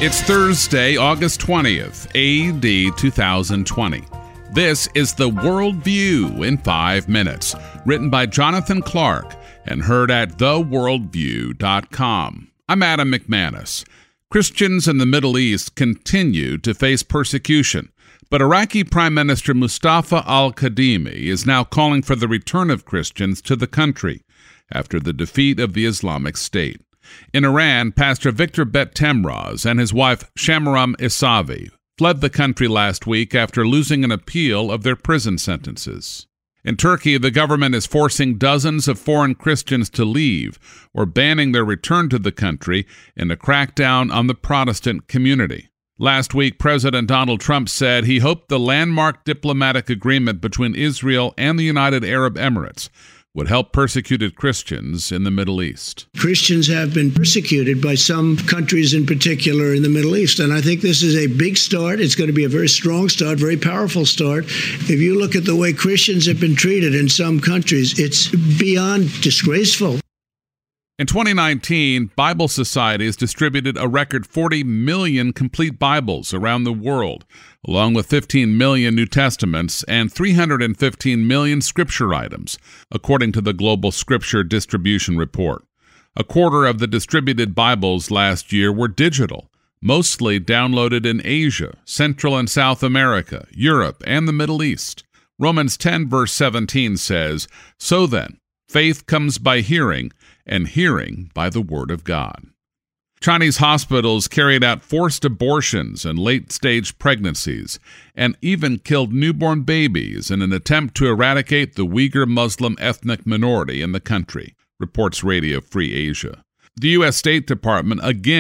It's Thursday, August 20th, A.D. 2020. This is The World View in 5 minutes, written by Jonathan Clark and heard at theworldview.com. I'm Adam McManus. Christians in the Middle East continue to face persecution, but Iraqi Prime Minister Mustafa al-Kadhimi is now calling for the return of Christians to the country after the defeat of the Islamic State. In Iran, Pastor Victor Bet Temraz and his wife Shamaram Isavi fled the country last week after losing an appeal of their prison sentences. In Turkey, the government is forcing dozens of foreign Christians to leave or banning their return to the country in a crackdown on the Protestant community. Last week, President Donald Trump said he hoped the landmark diplomatic agreement between Israel and the United Arab Emirates would help persecuted Christians in the Middle East. Christians have been persecuted by some countries in particular in the Middle East, and I think this is a big start. It's going to be a very strong start, very powerful start. If you look at the way Christians have been treated in some countries, it's beyond disgraceful. In 2019, Bible societies distributed a record 40 million complete Bibles around the world, along with 15 million New Testaments and 315 million scripture items, according to the Global Scripture Distribution Report. A quarter of the distributed Bibles last year were digital, mostly downloaded in Asia, Central and South America, Europe, and the Middle East. Romans 10 verse 17 says, "So then, faith comes by hearing, and hearing by the word of God." Chinese hospitals carried out forced abortions and late-stage pregnancies, and even killed newborn babies in an attempt to eradicate the Uyghur Muslim ethnic minority in the country, reports Radio Free Asia. The U.S. State Department again